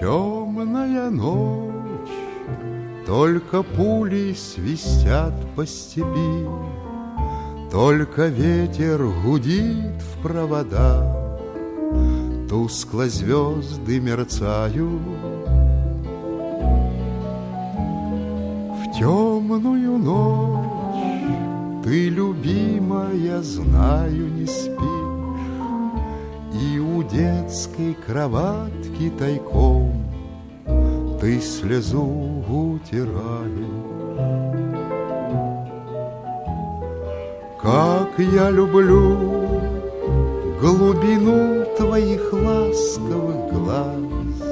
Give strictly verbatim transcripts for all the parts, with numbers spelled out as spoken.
Темная ночь, только пули свистят по степи, только ветер гудит в провода, тускло звезды мерцают. В темную ночь ты, любимая, знаю, не спишь, и у детской кроватки тайком ты слезу утираешь. Как я люблю глубину твоих ласковых глаз,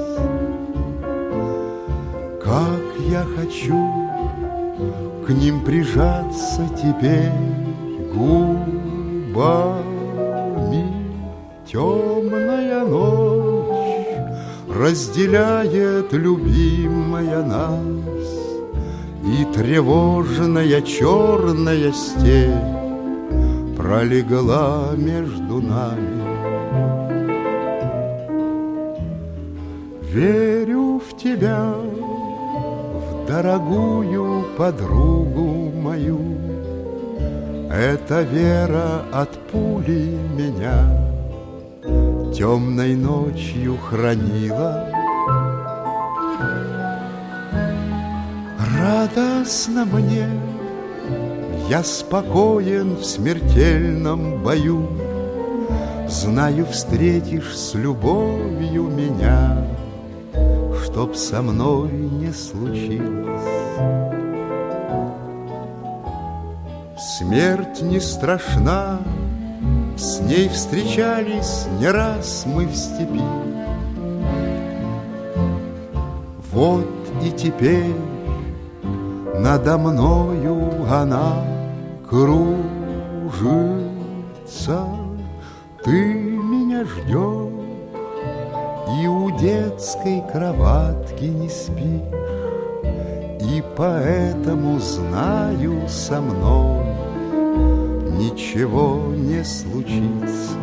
как я хочу к ним прижаться теперь губами. Темная ночь разделяет, любимая, нас, и тревожная черная степь пролегла между нами. Верю в тебя, в дорогую подругу мою. Эта вера от пули меня темной ночью хранила. Радостно мне, я спокоен в смертельном бою. Знаю, встретишь с любовью меня, чтоб со мной не случилось. Смерть не страшна, с ней встречались не раз мы в степи. Вот и теперь надо мною она кружится. Ты меня ждешь и у детской кроватки не спишь, и поэтому знаю, со мной ничего не случится.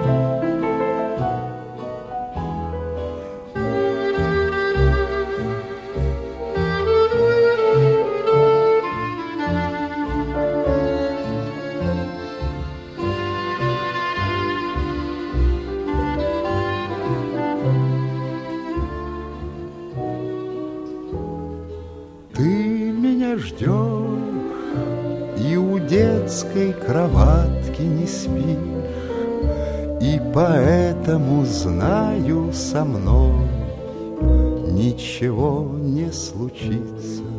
Ты меня ждешь и у детской кроватки не спишь, и поэтому знаю, со мной ничего не случится.